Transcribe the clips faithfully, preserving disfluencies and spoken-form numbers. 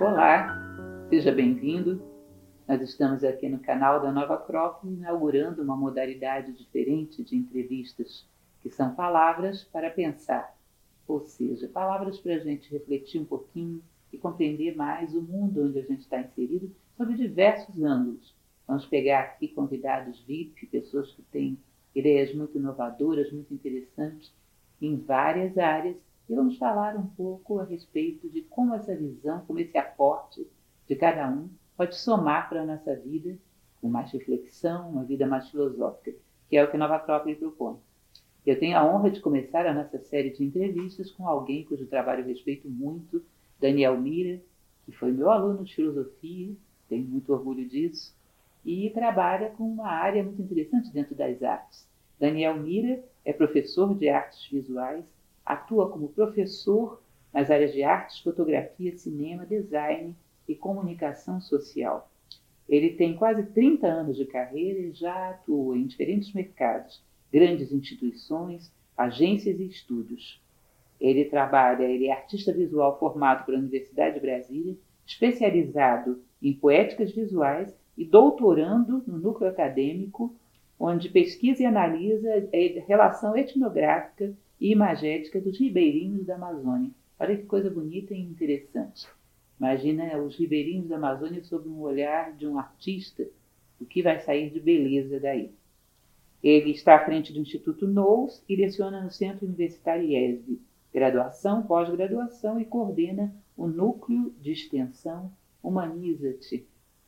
Olá, seja bem-vindo. Nós estamos aqui no canal da Nova Acrópole inaugurando uma modalidade diferente de entrevistas, que são palavras para pensar, ou seja, palavras para a gente refletir um pouquinho e compreender mais o mundo onde a gente está inserido sob diversos ângulos. Vamos pegar aqui convidados V I P, pessoas que têm ideias muito inovadoras, muito interessantes em várias áreas, e vamos falar um pouco a respeito de como essa visão, como esse aporte de cada um pode somar para a nossa vida com mais reflexão, uma vida mais filosófica, que é o que a Nova Acrópole propõe. Eu tenho a honra de começar a nossa série de entrevistas com alguém cujo trabalho eu respeito muito, Daniel Mira, que foi meu aluno de filosofia, tenho muito orgulho disso, e trabalha com uma área muito interessante dentro das artes. Daniel Mira é professor de artes visuais, atua como professor nas áreas de artes, fotografia, cinema, design e comunicação social. Ele tem quase trinta anos de carreira e já atua em diferentes mercados, grandes instituições, agências e estúdios. Ele trabalha, ele é artista visual formado pela Universidade de Brasília, especializado em poéticas visuais e doutorando no núcleo acadêmico, onde pesquisa e analisa a relação etnográfica e imagética dos ribeirinhos da Amazônia. Olha que coisa bonita e interessante. Imagina os ribeirinhos da Amazônia sob um olhar de um artista, o que vai sair de beleza daí. Ele está à frente do Instituto Nous e leciona no Centro Universitário I E S B, graduação, pós-graduação, e coordena o Núcleo de Extensão Humaniza-te.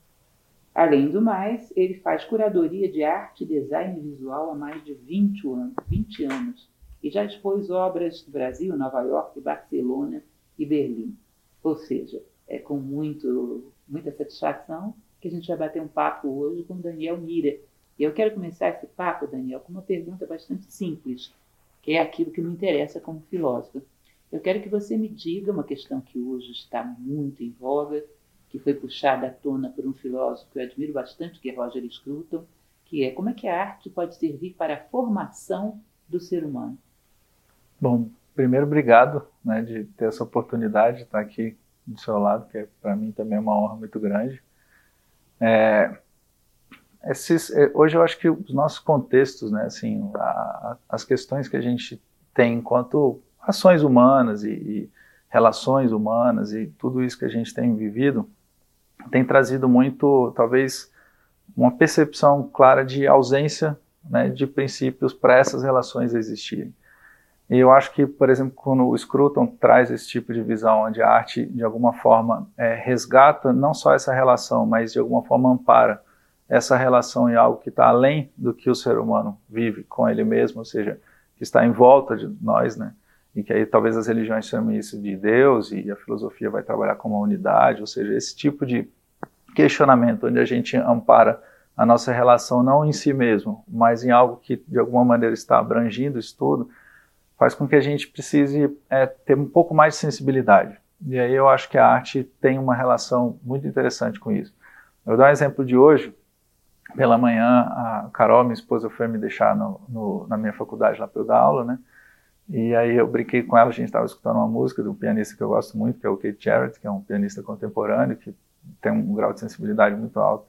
Além do mais, ele faz curadoria de arte e design visual há mais de vinte anos e já expôs obras do Brasil, Nova York, Barcelona e Berlim. Ou seja, é com muito, muita satisfação que a gente vai bater um papo hoje com Daniel Mira. E eu quero começar esse papo, Daniel, com uma pergunta bastante simples, que é aquilo que me interessa como filósofo. Eu quero que você me diga uma questão que hoje está muito em voga, que foi puxada à tona por um filósofo que eu admiro bastante, que é Roger Scruton, que é como é que a arte pode servir para a formação do ser humano. Bom, primeiro, obrigado, né, de ter essa oportunidade de estar aqui do seu lado, que é, para mim também é uma honra muito grande. É, esses, hoje eu acho que os nossos contextos, né, assim, a, as questões que a gente tem enquanto ações humanas e, e relações humanas e tudo isso que a gente tem vivido, tem trazido muito, talvez, uma percepção clara de ausência, né, de princípios para essas relações existirem. E eu acho que, por exemplo, quando o Scruton traz esse tipo de visão, onde a arte, de alguma forma, é, resgata não só essa relação, mas de alguma forma ampara essa relação em algo que está além do que o ser humano vive com ele mesmo, ou seja, que está em volta de nós, né? E que aí talvez as religiões chamem isso de Deus e a filosofia vai trabalhar como uma unidade, ou seja, esse tipo de questionamento onde a gente ampara a nossa relação não em si mesmo, mas em algo que de alguma maneira está abrangindo isso tudo, faz com que a gente precise é, ter um pouco mais de sensibilidade. E aí eu acho que a arte tem uma relação muito interessante com isso. Eu vou dar um exemplo de hoje. Pela manhã, a Carol, minha esposa, foi me deixar no, no, na minha faculdade lá para eu dar aula, né? E aí eu brinquei com ela, a gente estava escutando uma música de um pianista que eu gosto muito, que é o Keith Jarrett, que é um pianista contemporâneo, que tem um grau de sensibilidade muito alto.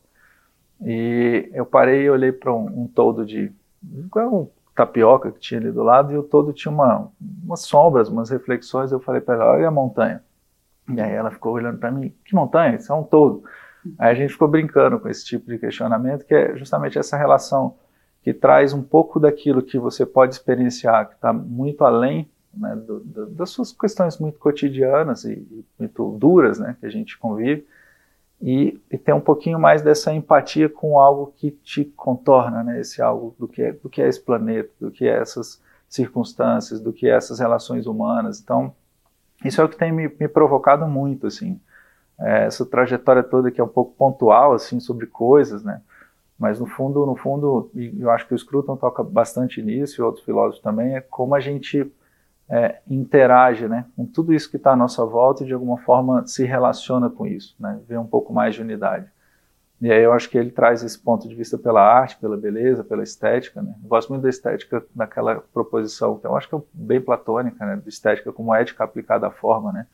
E eu parei e olhei para um, um toldo de um tapioca que tinha ali do lado, e o toldo tinha uma, umas sombras, umas reflexões. Eu falei para ela, olha a montanha. E aí ela ficou olhando para mim, que montanha? Isso é um toldo. Aí a gente ficou brincando com esse tipo de questionamento, que é justamente essa relação que traz um pouco daquilo que você pode experienciar, que está muito além, né, do, do, das suas questões muito cotidianas e, e muito duras, né, que a gente convive, e, e ter um pouquinho mais dessa empatia com algo que te contorna, né, esse algo do que, é, do que é esse planeta, do que é essas circunstâncias, do que é essas relações humanas. Então, isso é o que tem me, me provocado muito, assim, é, essa trajetória toda que é um pouco pontual, assim, sobre coisas, né, mas no fundo, no fundo, e eu acho que o Scruton toca bastante nisso, e outros filósofos também, é como a gente é, interage, né, com tudo isso que está à nossa volta e de alguma forma se relaciona com isso, né, vê um pouco mais de unidade. E aí eu acho que ele traz esse ponto de vista pela arte, pela beleza, pela estética, né. Eu gosto muito da estética daquela proposição, que eu acho que é bem platônica, né, de estética como ética aplicada à forma, né.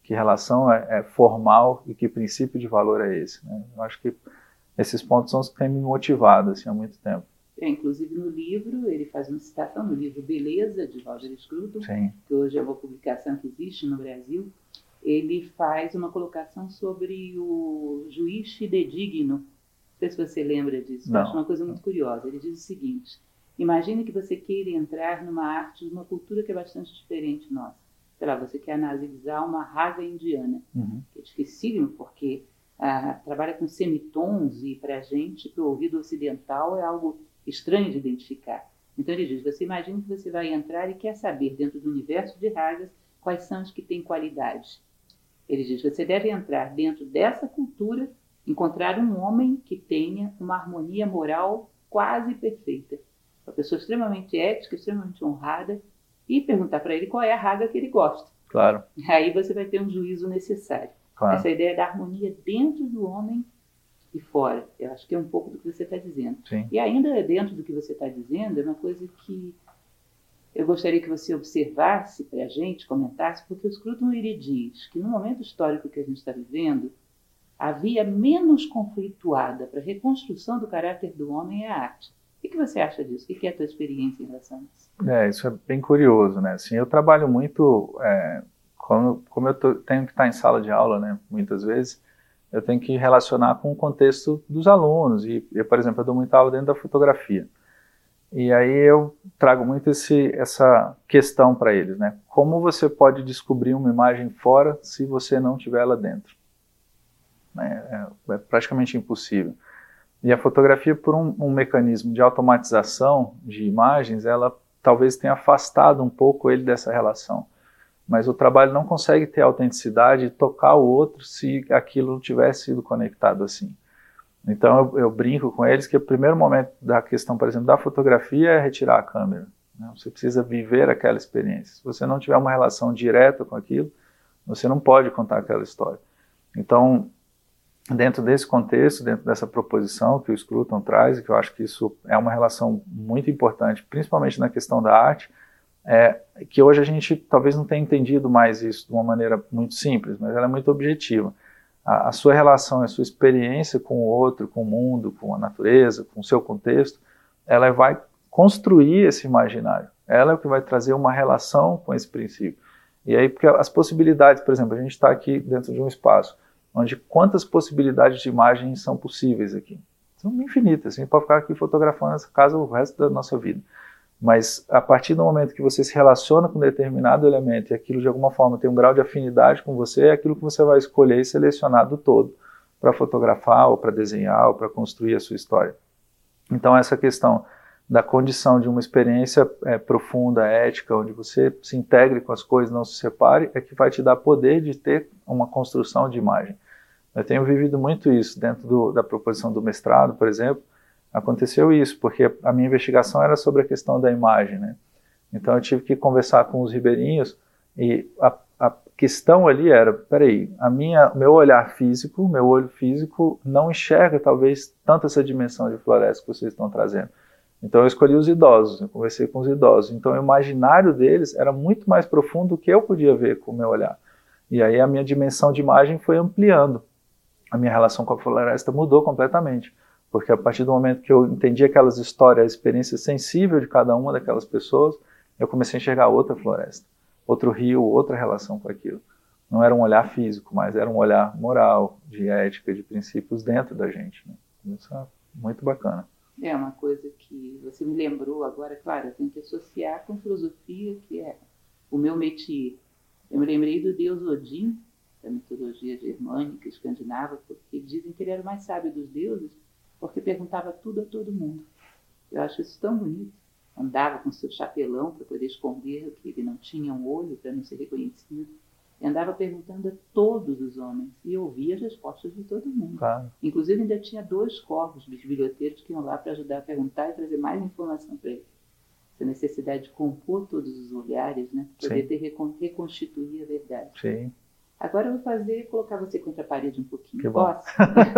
que relação é, é formal e que princípio de valor é esse, né? Eu acho que esses pontos são os que têm me motivado assim, há muito tempo. É, inclusive no livro, ele faz uma citação no livro Beleza, de Roger Scruton, Sim. que hoje é uma publicação que existe no Brasil. Ele faz uma colocação sobre o juiz fidedigno. Não sei se você lembra disso, eu acho uma coisa muito curiosa. Ele diz o seguinte: imagine que você queira entrar numa arte de uma cultura que é bastante diferente nossa. Sei lá, você quer analisar uma raga indiana, uhum. que é dificílimo porque ah, trabalha com semitons e para a gente, para o ouvido ocidental, é algo estranho de identificar. Então ele diz, você imagina que você vai entrar e quer saber, dentro do universo de ragas, quais são os que têm qualidade. Ele diz, você deve entrar dentro dessa cultura, encontrar um homem que tenha uma harmonia moral quase perfeita. Uma pessoa extremamente ética, extremamente honrada, e perguntar para ele qual é a raga que ele gosta. Claro. Aí você vai ter um juízo necessário. Claro. Essa ideia da harmonia dentro do homem e fora. Eu acho que é um pouco do que você está dizendo. Sim. E ainda dentro do que você está dizendo, é uma coisa que eu gostaria que você observasse para a gente, comentasse, porque o Scruton ele diz que no momento histórico que a gente está vivendo, a via menos conflituada para a reconstrução do caráter do homem é a arte. O que você acha disso? O que é a tua experiência em relação a isso? É, isso é bem curioso, né? Assim, eu trabalho muito, é, como, como eu tô, tenho que estar em sala de aula, né? Muitas vezes, eu tenho que relacionar com o contexto dos alunos. E, eu, por exemplo, eu dou muita aula dentro da fotografia. E aí eu trago muito esse, essa questão para eles, né? Como você pode descobrir uma imagem fora se você não tiver ela dentro? É, é, é praticamente impossível. E a fotografia, por um, um mecanismo de automatização de imagens, ela talvez tenha afastado um pouco ele dessa relação. Mas o trabalho não consegue ter autenticidade e tocar o outro se aquilo não tivesse sido conectado assim. Então eu, eu brinco com eles que o primeiro momento da questão, por exemplo, da fotografia é retirar a câmera, né? Você precisa viver aquela experiência. Se você não tiver uma relação direta com aquilo, você não pode contar aquela história. Então, dentro desse contexto, dentro dessa proposição que o Scruton traz, e que eu acho que isso é uma relação muito importante, principalmente na questão da arte, é que hoje a gente talvez não tenha entendido mais isso de uma maneira muito simples, mas ela é muito objetiva. A, a sua relação, a sua experiência com o outro, com o mundo, com a natureza, com o seu contexto, ela vai construir esse imaginário. Ela é o que vai trazer uma relação com esse princípio. E aí, porque as possibilidades, por exemplo, a gente está aqui dentro de um espaço, onde quantas possibilidades de imagens são possíveis aqui? São infinitas, a gente pode ficar aqui fotografando essa casa o resto da nossa vida. Mas a partir do momento que você se relaciona com um determinado elemento e aquilo de alguma forma tem um grau de afinidade com você, é aquilo que você vai escolher e selecionar do todo para fotografar ou para desenhar ou para construir a sua história. Então essa questão da condição de uma experiência é, profunda, ética, onde você se integre com as coisas, não se separe, é que vai te dar poder de ter uma construção de imagem. Eu tenho vivido muito isso dentro do, da proposição do mestrado, por exemplo. Aconteceu isso, porque a minha investigação era sobre a questão da imagem, né? Então eu tive que conversar com os ribeirinhos e a, a questão ali era, peraí, a minha, meu olhar físico, meu olho físico não enxerga talvez tanto essa dimensão de floresta que vocês estão trazendo. Então eu escolhi os idosos, eu conversei com os idosos. Então o imaginário deles era muito mais profundo do que eu podia ver com o meu olhar. E aí a minha dimensão de imagem foi ampliando. A minha relação com a floresta mudou completamente. Porque a partir do momento que eu entendi aquelas histórias, a experiência sensível de cada uma daquelas pessoas, eu comecei a enxergar outra floresta, outro rio, outra relação com aquilo. Não era um olhar físico, mas era um olhar moral, de ética, de princípios dentro da gente, né? Isso é muito bacana. É uma coisa que você me lembrou agora, claro, eu tenho que associar com filosofia, que é o meu métier. Eu me lembrei do deus Odin, da mitologia germânica, escandinava, porque dizem que ele era o mais sábio dos deuses, porque perguntava tudo a todo mundo. Eu acho isso tão bonito. Andava com seu chapelão para poder esconder que ele não tinha um olho para não ser reconhecido. E andava perguntando a todos os homens e ouvia as respostas de todo mundo. Claro. Inclusive ainda tinha dois corvos, bisbilhoteiros, que iam lá para ajudar a perguntar e trazer mais informação para ele. Essa necessidade de compor todos os lugares, né? Poder ter, reconstituir a verdade. Sim. Agora eu vou fazer, colocar você contra a parede um pouquinho. Que bom. Posso?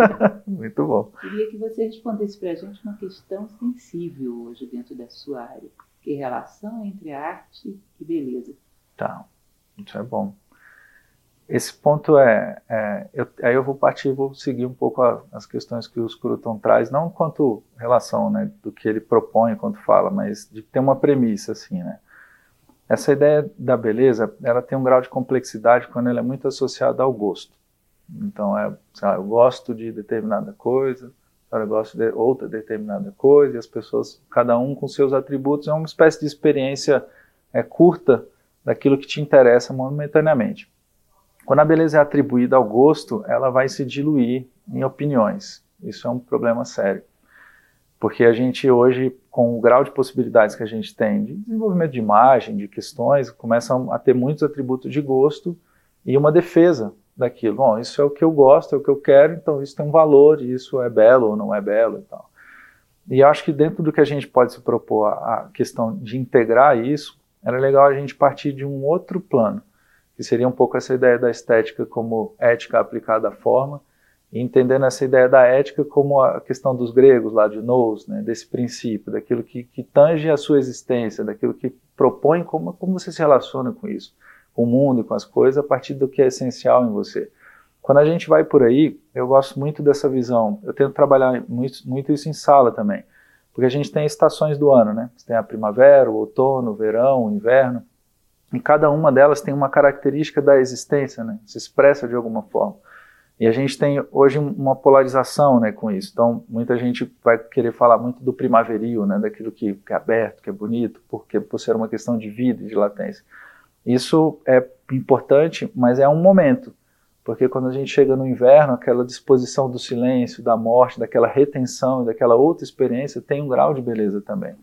Muito bom. Queria que você respondesse para a gente uma questão sensível hoje dentro da sua área. Que relação entre arte e beleza? Tá, isso é bom. esse ponto é, é eu, aí eu vou partir, vou seguir um pouco a, as questões que o Scruton traz, não quanto relação, né, do que ele propõe quando fala, mas de ter uma premissa, assim, né. Essa ideia da beleza, ela tem um grau de complexidade quando ela é muito associada ao gosto. Então, é, sei lá, eu gosto de determinada coisa, eu gosto de outra determinada coisa, e as pessoas, cada um com seus atributos, é uma espécie de experiência é, curta daquilo que te interessa momentaneamente. Quando a beleza é atribuída ao gosto, ela vai se diluir em opiniões. Isso é um problema sério. Porque a gente hoje, com o grau de possibilidades que a gente tem de desenvolvimento de imagem, de questões, começam a ter muitos atributos de gosto e uma defesa daquilo. Bom, isso é o que eu gosto, é o que eu quero, então isso tem um valor, isso é belo ou não é belo e tal. E eu acho que dentro do que a gente pode se propor, a questão de integrar isso, era legal a gente partir de um outro plano, que seria um pouco essa ideia da estética como ética aplicada à forma, e entendendo essa ideia da ética como a questão dos gregos lá de nous, né, desse princípio, daquilo que, que tange a sua existência, daquilo que propõe como, como você se relaciona com isso, com o mundo e com as coisas, a partir do que é essencial em você. Quando a gente vai por aí, eu gosto muito dessa visão, eu tento trabalhar muito, muito isso em sala também, porque a gente tem estações do ano, né? Você tem a primavera, o outono, o verão, o inverno, e cada uma delas tem uma característica da existência, né? Se expressa de alguma forma. E a gente tem hoje uma polarização, né, com isso. Então, muita gente vai querer falar muito do primaveril, né, daquilo que, que é aberto, que é bonito, porque por ser uma questão de vida e de latência. Isso é importante, mas é um momento. Porque quando a gente chega no inverno, aquela disposição do silêncio, da morte, daquela retenção e daquela outra experiência tem um grau de beleza também.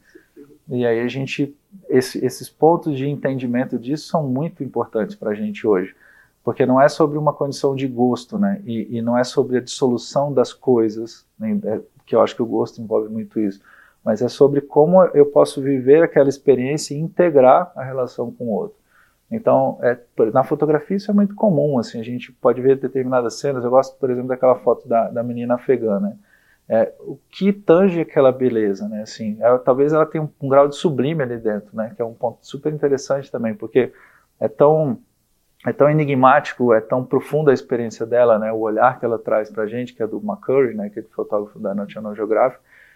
E aí a gente, esse, esses pontos de entendimento disso são muito importantes para a gente hoje. Porque não é sobre uma condição de gosto, né? E, e não é sobre a dissolução das coisas, né? É, que eu acho que o gosto envolve muito isso, mas é sobre como eu posso viver aquela experiência e integrar a relação com o outro. Então, é, na fotografia isso é muito comum, assim, a gente pode ver determinadas cenas, eu gosto, por exemplo, daquela foto da, da menina afegã, né? É, o que tange aquela beleza, né? Assim, ela, talvez ela tenha um, um grau de sublime ali dentro, né? Que é um ponto super interessante também, porque é tão... é tão enigmático, é tão profunda a experiência dela, né, o olhar que ela traz para a gente, que é do McCurry, né, que é o fotógrafo da National Geographic,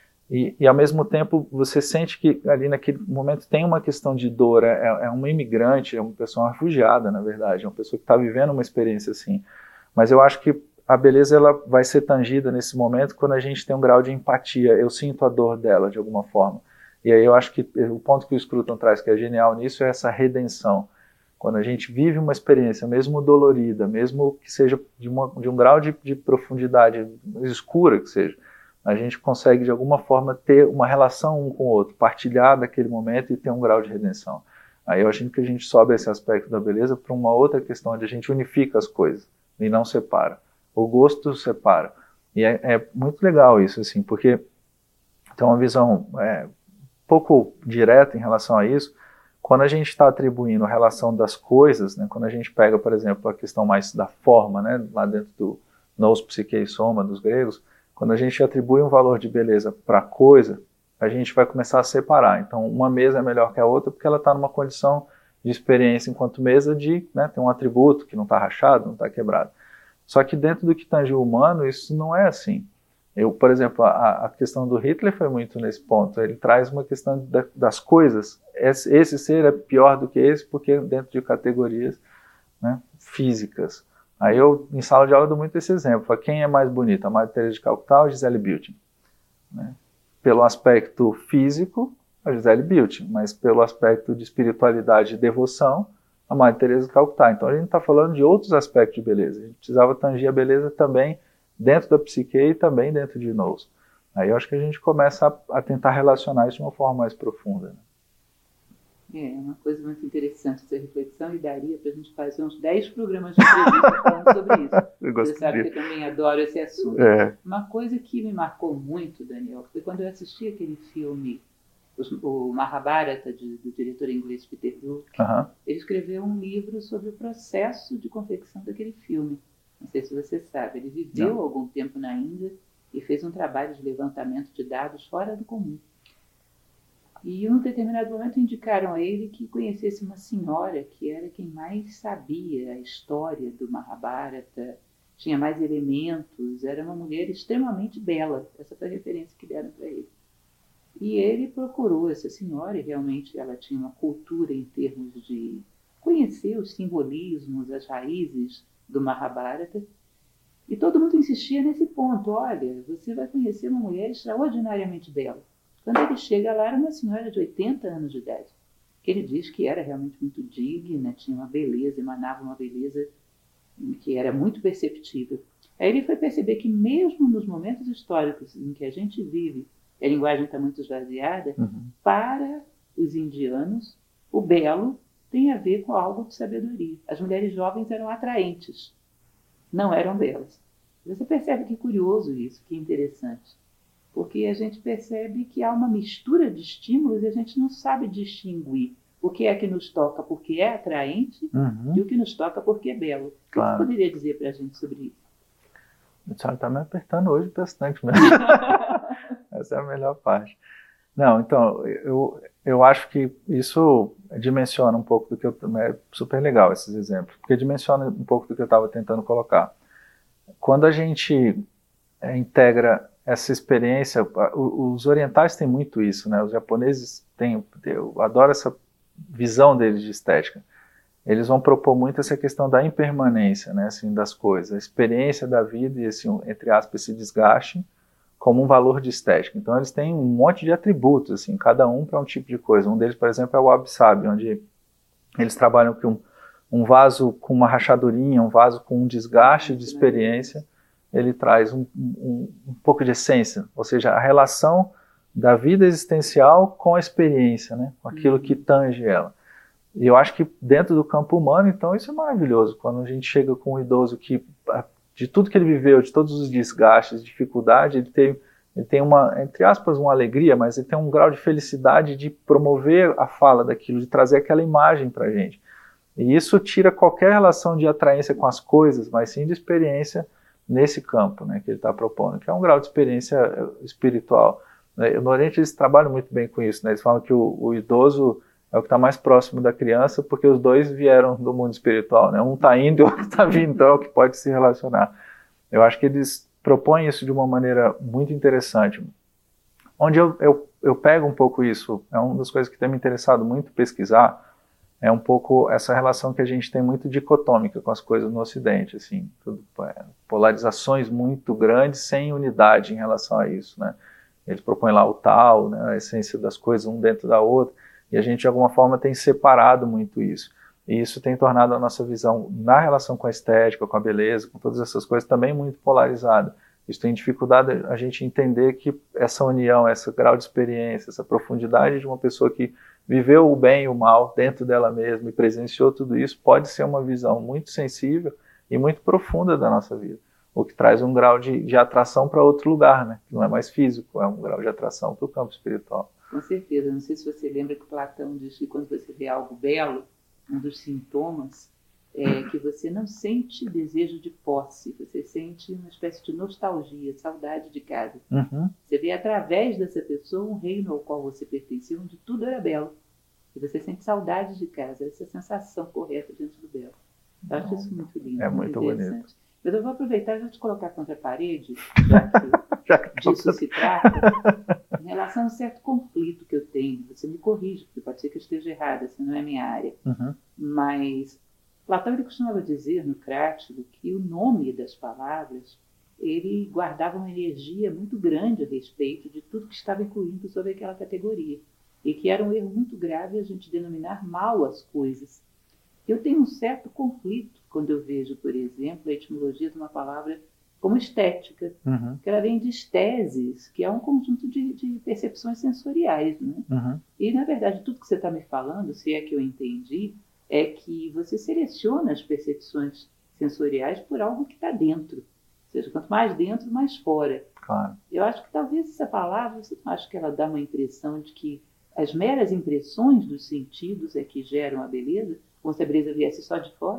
e, e ao mesmo tempo você sente que ali naquele momento tem uma questão de dor, é, é uma imigrante, é uma pessoa refugiada, na verdade, é uma pessoa que está vivendo uma experiência assim, mas eu acho que a beleza ela vai ser tangida nesse momento quando a gente tem um grau de empatia, eu sinto a dor dela de alguma forma, e aí eu acho que o ponto que o Scruton traz que é genial nisso é essa redenção. Quando a gente vive uma experiência, mesmo dolorida, mesmo que seja de, uma, de um grau de, de profundidade escura que seja, a gente consegue de alguma forma ter uma relação um com o outro, partilhar daquele momento e ter um grau de redenção. Aí eu acho que a gente sobe esse aspecto da beleza para uma outra questão onde a gente unifica as coisas e não separa. O gosto separa. E é, é muito legal isso, assim, porque tem uma visão é, pouco direta em relação a isso. Quando a gente está atribuindo a relação das coisas, né, quando a gente pega, por exemplo, a questão mais da forma, né, lá dentro do nous, psique e soma dos gregos, quando a gente atribui um valor de beleza para a coisa, a gente vai começar a separar. Então, uma mesa é melhor que a outra porque ela está numa condição de experiência enquanto mesa de, né, ter um atributo que não está rachado, não está quebrado. Só que dentro do que tange o humano, isso não é assim. Eu, por exemplo, a, a questão do Hitler foi muito nesse ponto. Ele traz uma questão da, das coisas. Esse, esse ser é pior do que esse porque dentro de categorias, né, físicas. Aí eu, em sala de aula, dou muito esse exemplo. Quem é mais bonita, a Madre Teresa de Calcutá ou Gisele Bündchen? Né? Pelo aspecto físico, a Gisele Bündchen, mas pelo aspecto de espiritualidade e devoção, a Madre Teresa de Calcutá. Então a gente está falando de outros aspectos de beleza. A gente precisava tangir a beleza também dentro da psique e também dentro de nous. Aí eu acho que a gente começa a, a tentar relacionar isso de uma forma mais profunda. Né? É uma coisa muito interessante essa reflexão e daria para a gente fazer uns dez programas de entrevista falando sobre isso. Você sabe que eu também adoro esse assunto. É. Uma coisa que me marcou muito, Daniel, foi quando eu assisti aquele filme, o Mahabharata, de, do diretor inglês Peter Brook. Uh-huh. Ele escreveu um livro sobre o processo de confecção daquele filme. Não sei se você sabe, ele viveu Não. algum tempo na Índia e fez um trabalho de levantamento de dados fora do comum. E em um determinado momento indicaram a ele que conhecesse uma senhora que era quem mais sabia a história do Mahabharata, tinha mais elementos, era uma mulher extremamente bela. Essa foi a referência que deram para ele. E ele procurou essa senhora, e realmente ela tinha uma cultura em termos de conhecer os simbolismos, as raízes do Mahabharata. E todo mundo insistia nesse ponto: olha, você vai conhecer uma mulher extraordinariamente bela. Quando ele chega lá, era uma senhora de oitenta anos de idade, que ele diz que era realmente muito digna, tinha uma beleza, emanava uma beleza que era muito perceptível. Aí ele foi perceber que mesmo nos momentos históricos em que a gente vive, a linguagem está muito esvaziada, uhum. para os indianos, o belo tem a ver com algo de sabedoria. As mulheres jovens eram atraentes, não eram belas. Você percebe que curioso isso, que interessante. Porque a gente percebe que há uma mistura de estímulos e a gente não sabe distinguir o que é que nos toca porque é atraente uhum. e o que nos toca porque é belo. Claro. O que você poderia dizer para a gente sobre isso? A senhora está me apertando hoje bastante mesmo. Essa é a melhor parte. Não, então, eu, eu acho que isso dimensiona um pouco do que eu... É super legal esses exemplos, porque dimensiona um pouco do que eu estava tentando colocar. Quando a gente é, integra essa experiência, os orientais têm muito isso, né? Os japoneses têm, eu adoro essa visão deles de estética. Eles vão propor muito essa questão da impermanência, né, assim, das coisas, a experiência da vida e esse, entre aspas, esse desgaste como um valor de estética. Então eles têm um monte de atributos, assim, cada um para um tipo de coisa. Um deles, por exemplo, é o wabi-sabi, onde eles trabalham com um, um vaso com uma rachadurinha, um vaso com um desgaste de experiência, ele traz um, um, um pouco de essência, ou seja, a relação da vida existencial com a experiência, né, com aquilo que tange ela. E eu acho que dentro do campo humano, então, isso é maravilhoso. Quando a gente chega com um idoso que, de tudo que ele viveu, de todos os desgastes, dificuldade, ele tem, ele tem uma, entre aspas, uma alegria, mas ele tem um grau de felicidade de promover a fala daquilo, de trazer aquela imagem para a gente. E isso tira qualquer relação de atraência com as coisas, mas sim de experiência nesse campo, né, que ele está propondo, que é um grau de experiência espiritual. No Oriente eles trabalham muito bem com isso, né? Eles falam que o, o idoso é o que está mais próximo da criança, porque os dois vieram do mundo espiritual, né? Um está indo e o outro está vindo, então é o que pode se relacionar. Eu acho que eles propõem isso de uma maneira muito interessante. Onde eu, eu, eu pego um pouco isso, é uma das coisas que tem me interessado muito pesquisar, é um pouco essa relação que a gente tem muito dicotômica com as coisas no Ocidente, assim, tudo, é, polarizações muito grandes sem unidade em relação a isso, né? Eles propõem lá o tal, né, a essência das coisas, um dentro da outra, e a gente de alguma forma tem separado muito isso. E isso tem tornado a nossa visão na relação com a estética, com a beleza, com todas essas coisas também muito polarizada. Isso tem dificuldade a gente entender que essa união, esse grau de experiência, essa profundidade de uma pessoa que viveu o bem e o mal dentro dela mesma e presenciou tudo isso, pode ser uma visão muito sensível e muito profunda da nossa vida, o que traz um grau de, de atração para outro lugar, né? Que não é mais físico, é um grau de atração para o campo espiritual. Com certeza. Não sei se você lembra que Platão diz que quando você vê algo belo, um dos sintomas é que você não sente desejo de posse, você sente uma espécie de nostalgia, saudade de casa. Uhum. Você vê através dessa pessoa um reino ao qual você pertencia, onde tudo era belo. E você sente saudade de casa, essa sensação correta diante do belo. Eu acho isso muito lindo, é muito, muito interessante. Bonito. Mas eu vou aproveitar e vou te colocar contra a parede, já que, já que disso se trata, em relação a um certo conflito que eu tenho. Você me corrige, porque pode ser que eu esteja errada, essa não é a minha área. Uhum. Mas Platão ele costumava dizer no Crátido que o nome das palavras ele guardava uma energia muito grande a respeito de tudo que estava incluído sobre aquela categoria. E que era um erro muito grave a gente denominar mal as coisas. Eu tenho um certo conflito quando eu vejo, por exemplo, a etimologia de uma palavra como estética, uhum. que ela vem de esteses, que é um conjunto de, de percepções sensoriais. Né? Uhum. E, na verdade, tudo que você está me falando, se é que eu entendi, é que você seleciona as percepções sensoriais por algo que está dentro. Ou seja, quanto mais dentro, mais fora. Claro. Eu acho que talvez essa palavra, você não acha que ela dá uma impressão de que as meras impressões dos sentidos é que geram a beleza? Como se a beleza viesse só de fora?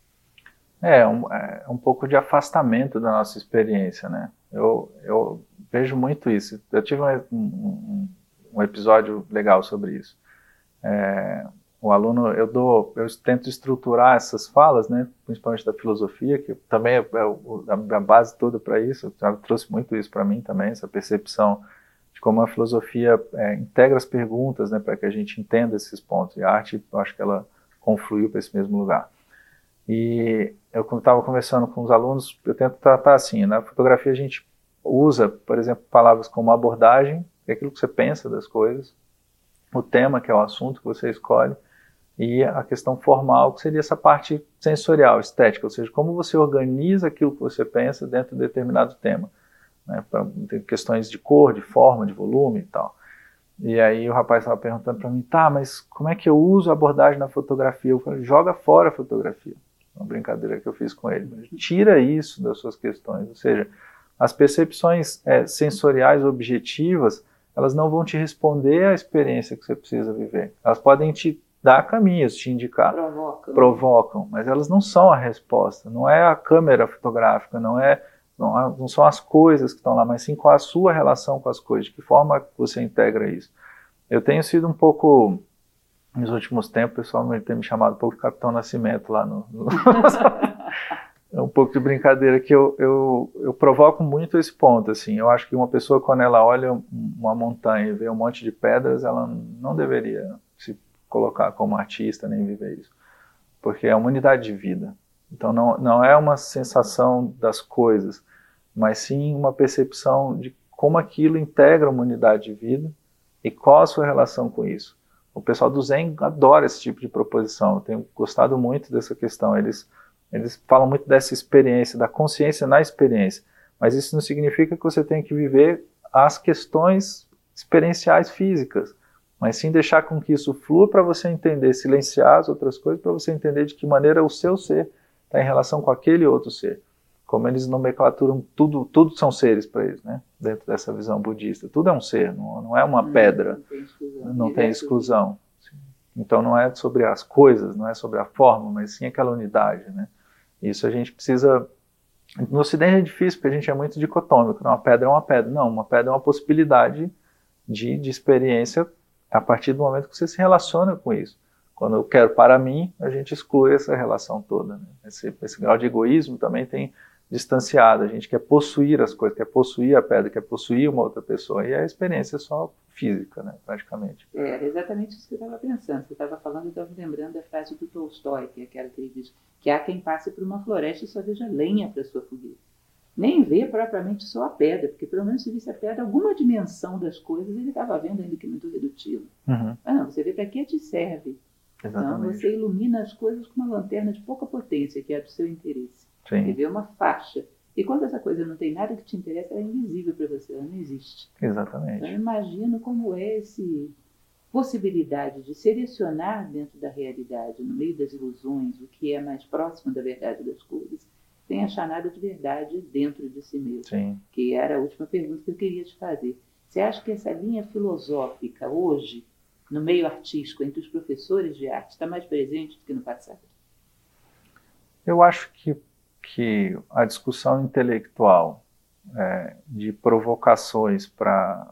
É um, é um pouco de afastamento da nossa experiência, né? Eu, eu vejo muito isso. Eu tive um, um, um um episódio legal sobre isso. É, o aluno, eu dou, eu tento estruturar essas falas, né, principalmente da filosofia, que também é, é o, a base toda para isso. Eu trouxe muito isso para mim também, essa percepção de como a filosofia é, integra as perguntas, né, para que a gente entenda esses pontos. E a arte, eu acho que ela confluiu para esse mesmo lugar. E eu, quando estava conversando com os alunos, eu tento tratar assim, na fotografia a gente usa, por exemplo, palavras como abordagem, que é aquilo que você pensa das coisas, o tema, que é o assunto que você escolhe, e a questão formal, que seria essa parte sensorial, estética, ou seja, como você organiza aquilo que você pensa dentro de determinado tema. Né, pra, tem questões de cor, de forma, de volume e tal. E aí o rapaz estava perguntando para mim, tá, mas como é que eu uso a abordagem na fotografia? Eu falei, joga fora a fotografia. Uma brincadeira que eu fiz com ele. Tira isso das suas questões, ou seja, as percepções é, sensoriais objetivas, elas não vão te responder à experiência que você precisa viver. Elas podem te dar caminhos, te indicar, provocam, provocam, mas elas não são a resposta. Não é a câmera fotográfica, não é, não, não são as coisas que estão lá, mas sim qual a sua relação com as coisas, de que forma você integra isso. Eu tenho sido um pouco, nos últimos tempos, o pessoal tem me chamado um pouco de Capitão Nascimento lá no... no... É um pouco de brincadeira que eu, eu, eu provoco muito esse ponto, assim. Eu acho que uma pessoa, quando ela olha uma montanha e vê um monte de pedras, ela não deveria se colocar como artista nem viver isso, porque é uma unidade de vida. Então não, não é uma sensação das coisas, mas sim uma percepção de como aquilo integra uma unidade de vida e qual a sua relação com isso. O pessoal do Zen adora esse tipo de proposição, eu tenho gostado muito dessa questão. Eles Eles falam muito dessa experiência, da consciência na experiência, mas isso não significa que você tem que viver as questões experienciais físicas, mas sim deixar com que isso flua para você entender, silenciar as outras coisas, para você entender de que maneira o seu ser está em relação com aquele outro ser. Como eles nomenclaturam, tudo, tudo são seres para eles, né? Dentro dessa visão budista. Tudo é um ser, não, não é uma hum, pedra, não tem exclusão. Não tem exclusão. Então não é sobre as coisas, não é sobre a forma, mas sim aquela unidade, né? Isso a gente precisa... No Ocidente é difícil, porque a gente é muito dicotômico. Não, uma pedra é uma pedra. Não, uma pedra é uma possibilidade de, de experiência a partir do momento que você se relaciona com isso. Quando eu quero para mim, a gente exclui essa relação toda. Né? Esse, esse grau de egoísmo também tem distanciado. A gente quer possuir as coisas, quer possuir a pedra, quer possuir uma outra pessoa. E a experiência é só física, né, praticamente. É, era exatamente isso que eu estava pensando. Você estava falando, eu estava lembrando da frase do Tolstói, que é aquela que ele diz que há quem passe por uma floresta e só veja lenha para sua fogueira. Nem vê propriamente só a pedra, porque pelo menos se visse a pedra, alguma dimensão das coisas ele estava vendo, ainda que muito redutivo. Uhum. Mas não, você vê para que te serve. Exatamente. Então você ilumina as coisas com uma lanterna de pouca potência, que é do seu interesse. Sim. Você vê uma faixa. E quando essa coisa não tem nada que te interessa, ela é invisível para você, ela não existe. Exatamente. Então, eu imagino como é essa possibilidade de selecionar dentro da realidade, no meio das ilusões, o que é mais próximo da verdade das coisas, tem a chamada de verdade dentro de si mesmo. Sim. Que era a última pergunta que eu queria te fazer. Você acha que essa linha filosófica hoje, no meio artístico, entre os professores de arte, está mais presente do que no passado? Eu acho que que a discussão intelectual é, de provocações para...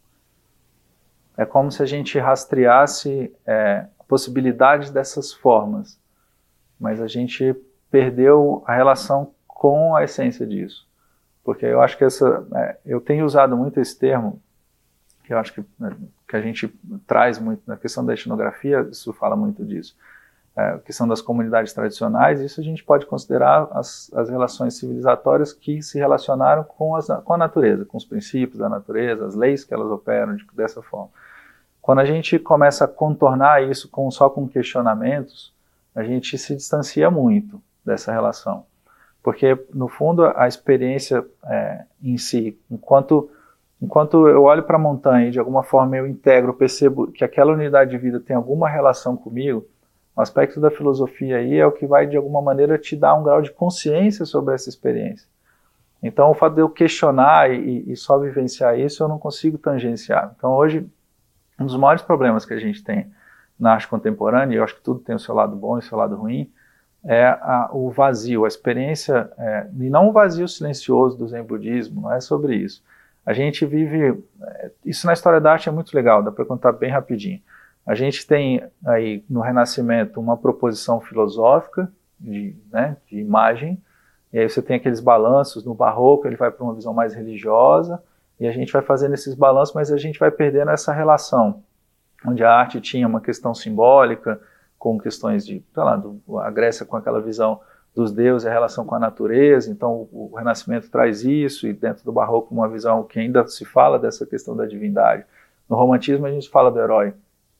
É como se a gente rastreasse é, a possibilidade dessas formas, mas a gente perdeu a relação com a essência disso. Porque eu acho que essa... É, eu tenho usado muito esse termo, que eu acho que, que a gente traz muito na questão da etnografia, isso fala muito disso. É, que são das comunidades tradicionais, isso a gente pode considerar as, as relações civilizatórias que se relacionaram com, as, com a natureza, com os princípios da natureza, as leis que elas operam de, dessa forma. Quando a gente começa a contornar isso com, só com questionamentos, a gente se distancia muito dessa relação. Porque, no fundo, a experiência é, em si, enquanto, enquanto eu olho para a montanha e de alguma forma eu integro, percebo que aquela unidade de vida tem alguma relação comigo, o aspecto da filosofia aí é o que vai, de alguma maneira, te dar um grau de consciência sobre essa experiência. Então, o fato de eu questionar e, e só vivenciar isso, eu não consigo tangenciar. Então, hoje, um dos maiores problemas que a gente tem na arte contemporânea, e eu acho que tudo tem o seu lado bom e o seu lado ruim, é a, o vazio, a experiência, é, e não o vazio silencioso do Zen budismo, não é sobre isso. A gente vive, isso na história da arte é muito legal, dá para contar bem rapidinho. A gente tem aí no Renascimento uma proposição filosófica de, né, de imagem, e aí você tem aqueles balanços. No Barroco ele vai para uma visão mais religiosa, e a gente vai fazendo esses balanços, mas a gente vai perdendo essa relação, onde a arte tinha uma questão simbólica, com questões de, sei lá, do, a Grécia com aquela visão dos deuses, a relação com a natureza. Então o, o Renascimento traz isso, e dentro do Barroco uma visão que ainda se fala dessa questão da divindade. No Romantismo a gente fala do herói.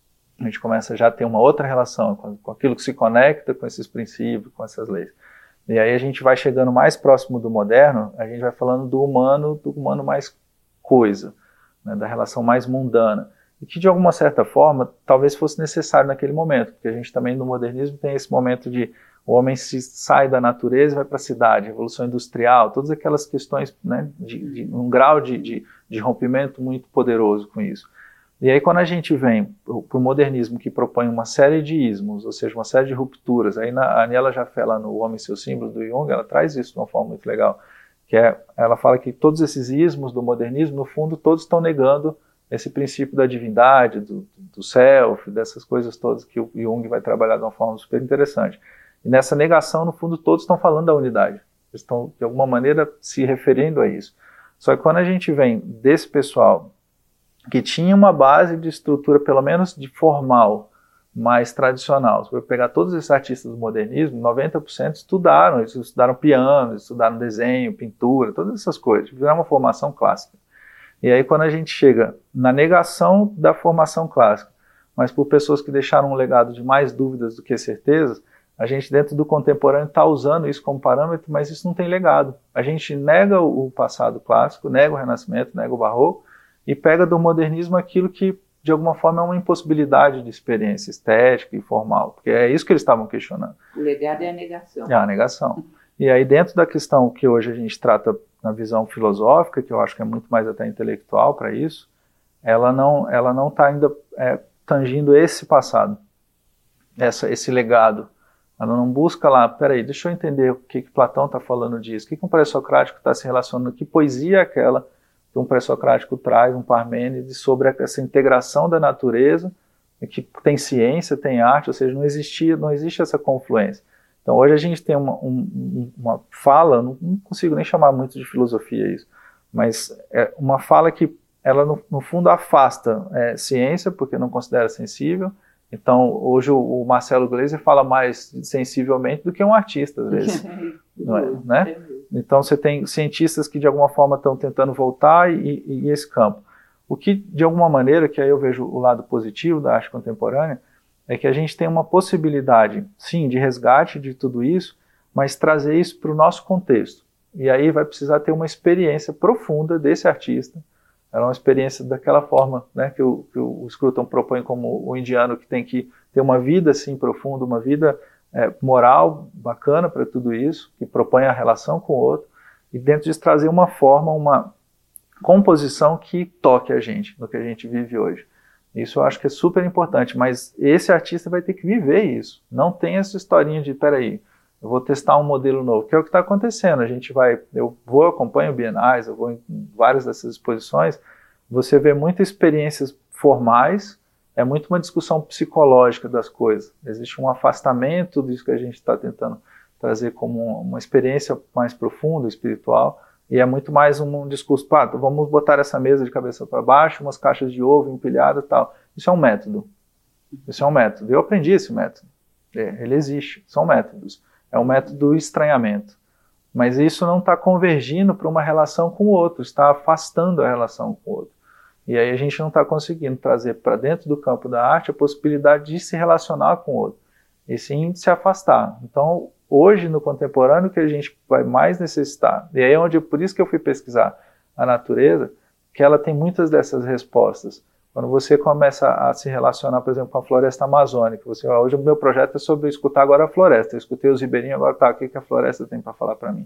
A gente começa já a ter uma outra relação com, com aquilo que se conecta com esses princípios, com essas leis. E aí a gente vai chegando mais próximo do moderno, a gente vai falando do humano, do humano mais coisa, né, da relação mais mundana. E que de alguma certa forma talvez fosse necessário naquele momento, porque a gente também no modernismo tem esse momento de o homem se sai da natureza e vai para a cidade, revolução industrial, todas aquelas questões, né, de, de um grau de, de, de rompimento muito poderoso com isso. E aí quando a gente vem para o modernismo, que propõe uma série de ismos, ou seja, uma série de rupturas, aí na, a Aniela Jaffe, lá no O Homem e Seus Símbolos, do Jung, ela traz isso de uma forma muito legal, que é, ela fala que todos esses ismos do modernismo, no fundo, todos estão negando esse princípio da divindade, do, do self, dessas coisas todas que o Jung vai trabalhar de uma forma super interessante. E nessa negação, no fundo, todos estão falando da unidade. Eles estão, de alguma maneira, se referindo a isso. Só que quando a gente vem desse pessoal que tinha uma base de estrutura, pelo menos de formal, mais tradicional. Se eu pegar todos esses artistas do modernismo, noventa por cento estudaram, eles estudaram piano, estudaram desenho, pintura, todas essas coisas, fizeram uma formação clássica. E aí quando a gente chega na negação da formação clássica, mas por pessoas que deixaram um legado de mais dúvidas do que certezas, a gente dentro do contemporâneo está usando isso como parâmetro, mas isso não tem legado. A gente nega o passado clássico, nega o Renascimento, nega o Barroco, e pega do modernismo aquilo que de alguma forma é uma impossibilidade de experiência estética e formal, porque é isso que eles estavam questionando. O legado é a negação. É a negação. E aí dentro da questão que hoje a gente trata na visão filosófica, que eu acho que é muito mais até intelectual para isso, ela não ela não está ainda é, tangindo esse passado, essa, esse legado. Ela não busca lá, peraí, deixa eu entender o que, que Platão está falando disso, o que, que um pré-socrático está se relacionando, que poesia é aquela que um pré-socrático traz, um Parmênides, sobre essa integração da natureza, que tem ciência, tem arte, ou seja, não existia, não existe essa confluência. Então hoje a gente tem uma, um, uma fala, não, não consigo nem chamar muito de filosofia isso, mas é uma fala que ela no, no fundo afasta é, ciência, porque não considera sensível. Então hoje o, o Marcelo Gleiser fala mais sensivelmente do que um artista, às vezes. Não é, né? Então você tem cientistas que de alguma forma estão tentando voltar e, e, e esse campo. O que de alguma maneira, que aí eu vejo o lado positivo da arte contemporânea, é que a gente tem uma possibilidade, sim, de resgate de tudo isso, mas trazer isso para o nosso contexto. E aí vai precisar ter uma experiência profunda desse artista. Era uma experiência daquela forma, né, que o, que o Scruton propõe como o indiano, que tem que ter uma vida assim profunda, uma vida É, moral bacana para tudo isso, que propõe a relação com o outro, e dentro disso trazer uma forma, uma composição que toque a gente, no que a gente vive hoje. Isso eu acho que é super importante, mas esse artista vai ter que viver isso. Não tem essa historinha de, peraí, eu vou testar um modelo novo, que é o que está acontecendo. A gente vai, eu vou, acompanho bienais, eu vou em várias dessas exposições, você vê muitas experiências formais, é muito uma discussão psicológica das coisas. Existe um afastamento disso que a gente está tentando trazer como uma experiência mais profunda, espiritual, e é muito mais um discurso, pá, vamos botar essa mesa de cabeça para baixo, umas caixas de ovo empilhadas e tal. Isso é um método. Isso é um método. Eu aprendi esse método. É, ele existe. São métodos. É um método do estranhamento. Mas isso não está convergindo para uma relação com o outro, está afastando a relação com o outro. E aí a gente não está conseguindo trazer para dentro do campo da arte a possibilidade de se relacionar com o outro, e sim de se afastar. Então, hoje, no contemporâneo, que a gente vai mais necessitar, e aí é onde, por isso que eu fui pesquisar a natureza, que ela tem muitas dessas respostas. Quando você começa a se relacionar, por exemplo, com a floresta amazônica, você, ó, hoje o meu projeto é sobre escutar agora a floresta, eu escutei os ribeirinhos, agora tá, o que, que a floresta tem para falar para mim?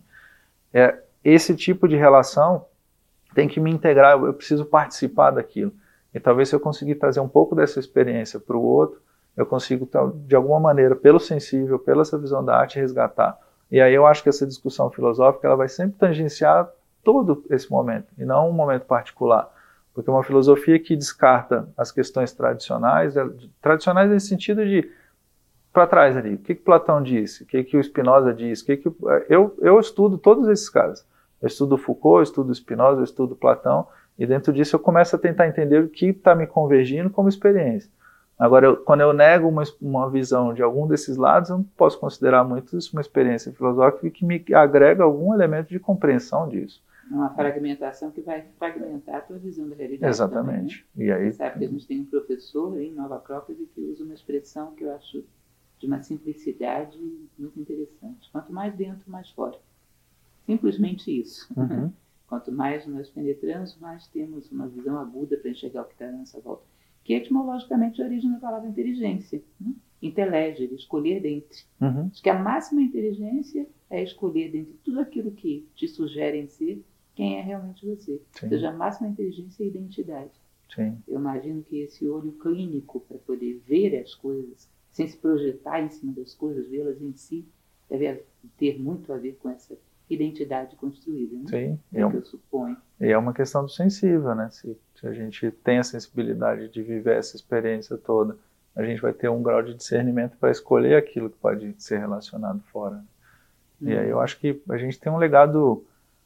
É, esse tipo de relação tem que me integrar, eu preciso participar daquilo. E talvez se eu conseguir trazer um pouco dessa experiência para o outro, eu consigo, de alguma maneira, pelo sensível, pela essa visão da arte, resgatar. E aí eu acho que essa discussão filosófica ela vai sempre tangenciar todo esse momento, e não um momento particular. Porque uma filosofia que descarta as questões tradicionais, tradicionais nesse sentido de, para trás ali, o que, que Platão disse, o que, que o Spinoza disse, o que que, eu, eu estudo todos esses caras. Eu estudo Foucault, eu estudo Spinoza, eu estudo Platão, e dentro disso eu começo a tentar entender o que está me convergindo como experiência. Agora, eu, quando eu nego uma, uma visão de algum desses lados, eu não posso considerar muito isso uma experiência filosófica que me agrega algum elemento de compreensão disso. Uma fragmentação que vai fragmentar a tua visão da realidade. Exatamente. Também, né? E aí, Você sabe que a gente tem um professor em Nova Acrópole que usa uma expressão que eu acho de uma simplicidade muito interessante. Quanto mais dentro, mais fora. Simplesmente isso. Uhum. Quanto mais nós penetramos, mais temos uma visão aguda para enxergar o que está à nossa volta. Que etimologicamente é a origem da palavra inteligência. Né? Intelegere, escolher dentre. Uhum. Acho que a máxima inteligência é escolher dentre tudo aquilo que te sugerem ser quem é realmente você. Sim. Ou seja, a máxima inteligência é a identidade. Sim. Eu imagino que esse olho clínico para poder ver as coisas, sem se projetar em cima das coisas, vê-las em si, deve ter muito a ver com essa identidade construída, né? Sim, é é o que eu suponho. E é uma questão do sensível, né? Se, se a gente tem a sensibilidade de viver essa experiência toda, a gente vai ter um grau de discernimento para escolher aquilo que pode ser relacionado fora. Hum. E aí eu acho que a gente tem um legado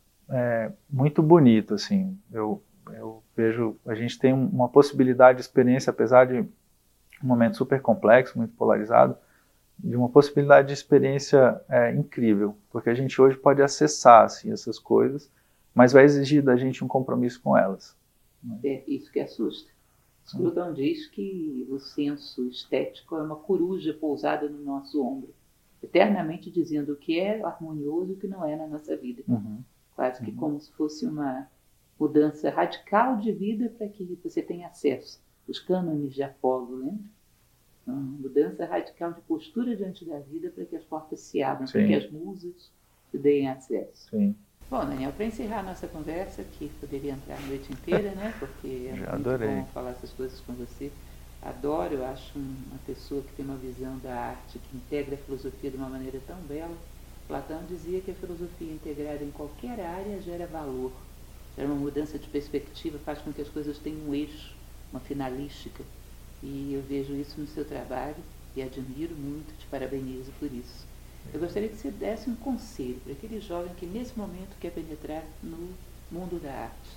é, muito bonito, assim. Eu, eu vejo, a gente tem uma possibilidade de experiência, apesar de um momento super complexo, muito polarizado, de uma possibilidade de experiência é, incrível, porque a gente hoje pode acessar assim, essas coisas, mas vai exigir da gente um compromisso com elas. É isso que assusta. Scruton diz que o senso estético é uma coruja pousada no nosso ombro, eternamente dizendo o que é harmonioso e o que não é na nossa vida. Uhum. Quase que uhum. como se fosse uma mudança radical de vida para que você tenha acesso. Os cânones de Apolo, lembra? Uma mudança radical de postura diante da vida para que as portas se abram, Sim. para que as musas te deem acesso. Sim. Bom, Daniel, para encerrar a nossa conversa, que poderia entrar a noite inteira, né? Porque é Já muito adorei. bom falar essas coisas com você. Adoro, eu acho uma pessoa que tem uma visão da arte, que integra a filosofia de uma maneira tão bela. Platão dizia que a filosofia integrada em qualquer área gera valor, gera uma mudança de perspectiva, faz com que as coisas tenham um eixo, uma finalística. E eu vejo isso no seu trabalho e admiro muito, te parabenizo por isso. Eu gostaria que você desse um conselho para aquele jovem que nesse momento quer penetrar no mundo da arte.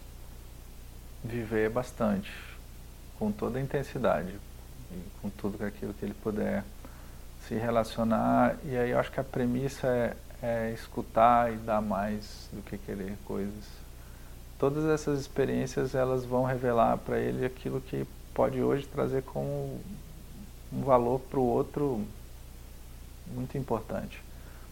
Viver bastante, com toda a intensidade, com tudo aquilo que ele puder se relacionar. E aí eu acho que a premissa é, é escutar e dar mais do que querer coisas. Todas essas experiências, elas vão revelar para ele aquilo que pode hoje trazer como um valor para o outro muito importante.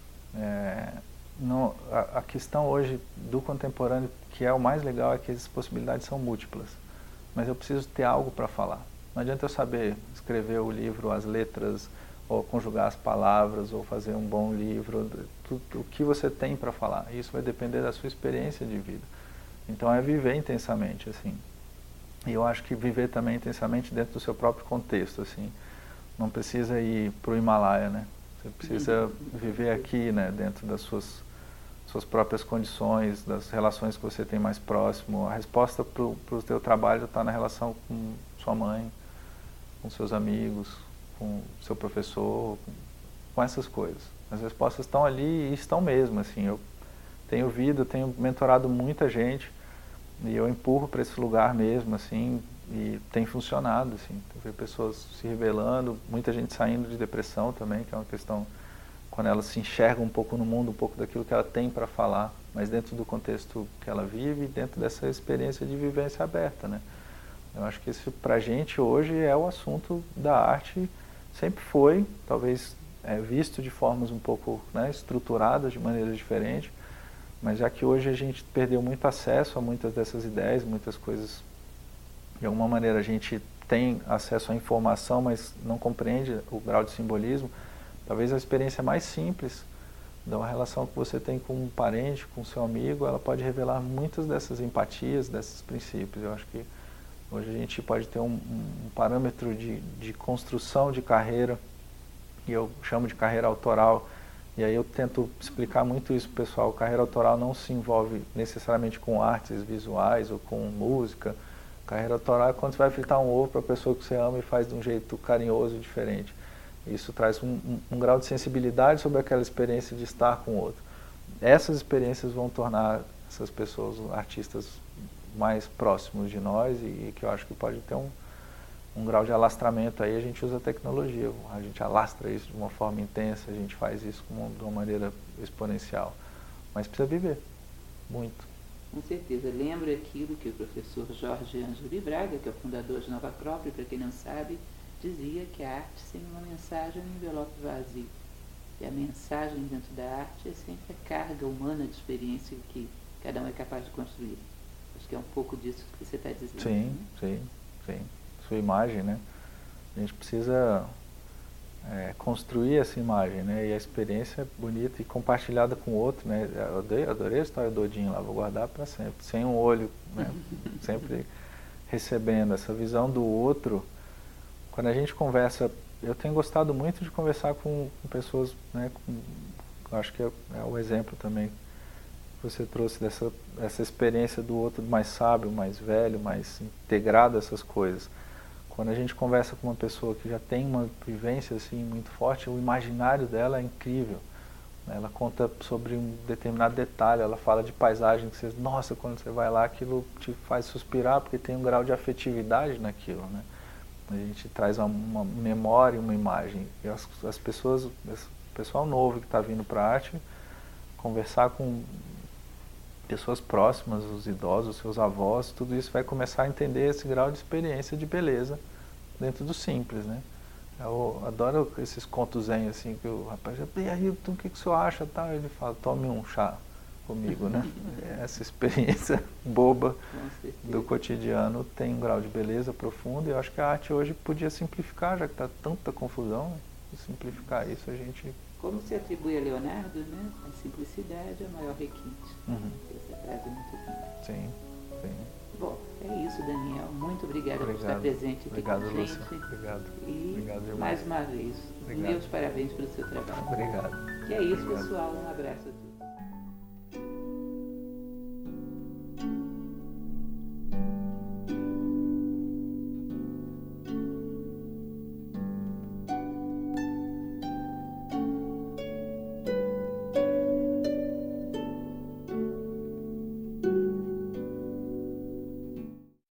É, no, a, a questão hoje do contemporâneo, que é o mais legal, é que as possibilidades são múltiplas. Mas eu preciso ter algo para falar. Não adianta eu saber escrever o livro, as letras, ou conjugar as palavras, ou fazer um bom livro. Tudo, o que você tem para falar. Isso vai depender da sua experiência de vida. Então é viver intensamente, assim. E eu acho que viver também intensamente dentro do seu próprio contexto, assim. Não precisa ir para o Himalaia, né? Você precisa viver aqui, né? Dentro das suas, suas próprias condições, das relações que você tem mais próximo. A resposta para o teu trabalho está na relação com sua mãe, com seus amigos, com seu professor, com, com essas coisas. As respostas estão ali e estão mesmo, assim. Eu tenho ouvido, tenho mentorado muita gente, e eu empurro para esse lugar mesmo, assim, e tem funcionado, assim. Tem pessoas se revelando, muita gente saindo de depressão também, que é uma questão, quando ela se enxerga um pouco no mundo, um pouco daquilo que ela tem para falar, mas dentro do contexto que ela vive, dentro dessa experiência de vivência aberta, né? Eu acho que isso, pra gente, hoje, é o assunto da arte, sempre foi, talvez é, visto de formas um pouco, né, estruturadas, de maneiras diferentes, mas já que hoje a gente perdeu muito acesso a muitas dessas ideias, muitas coisas, de alguma maneira a gente tem acesso à informação, mas não compreende o grau de simbolismo, talvez a experiência mais simples da uma relação que você tem com um parente, com seu amigo, ela pode revelar muitas dessas empatias, desses princípios. Eu acho que hoje a gente pode ter um, um parâmetro de, de construção de carreira, e eu chamo de carreira autoral, E aí eu tento explicar muito isso pro pessoal. Carreira autoral não se envolve necessariamente com artes visuais ou com música. Carreira autoral é quando você vai fritar um ovo para a pessoa que você ama e faz de um jeito carinhoso e diferente. Isso traz um, um, um grau de sensibilidade sobre aquela experiência de estar com o outro. Essas experiências vão tornar essas pessoas artistas mais próximos de nós e, e que eu acho que pode ter um, um grau de alastramento aí. A gente usa a tecnologia, a gente alastra isso de uma forma intensa, a gente faz isso de uma maneira exponencial. Mas precisa viver, muito. Com certeza. Lembra aquilo que o professor Jorge Ângelo Braga, que é o fundador de Nova Acrópole, para quem não sabe, dizia que a arte sem uma mensagem é um envelope vazio. E a mensagem dentro da arte é sempre a carga humana de experiência que cada um é capaz de construir. Acho que é um pouco disso que você está dizendo. Sim, né? sim, sim. Sua imagem, né? A gente precisa é, construir essa imagem, né? E a experiência é bonita e compartilhada com o outro, né? Eu adorei, adorei a história do Odin lá, vou guardar para sempre. Sem um olho, né? Sempre recebendo essa visão do outro. Quando a gente conversa, eu tenho gostado muito de conversar com, com pessoas, né? Com, eu acho que é, é o exemplo também que você trouxe dessa essa experiência do outro mais sábio, mais velho, mais integrado a essas coisas. Quando a gente conversa com uma pessoa que já tem uma vivência assim muito forte, o imaginário dela é incrível. Ela conta sobre um determinado detalhe, ela fala de paisagem que você, nossa, quando você vai lá, aquilo te faz suspirar porque tem um grau de afetividade naquilo, né? A gente traz uma, uma memória, uma imagem. E as, as pessoas, o pessoal novo que está vindo para a arte, conversar com pessoas próximas, os idosos, os seus avós, tudo isso vai começar a entender esse grau de experiência de beleza dentro do simples, né? Eu adoro esses contos zen, assim, que o rapaz já, e aí, então, o que, que o senhor acha? Tá? Ele fala, tome um chá comigo, né? Essa experiência boba do cotidiano tem um grau de beleza profundo e eu acho que a arte hoje podia simplificar, já que está tanta confusão, né? Simplificar isso a gente... Como se atribui a Leonardo, né? A simplicidade é o maior requinte. Uhum. Essa frase é muito linda. Sim, sim. Bom, é isso, Daniel. Muito obrigada Obrigado. por estar presente aqui Obrigado, com a gente. Lúcia. Obrigado. E Obrigado demais. mais uma vez, Obrigado. meus parabéns pelo seu trabalho. Obrigado. E é isso, Obrigado. pessoal. Um abraço a todos.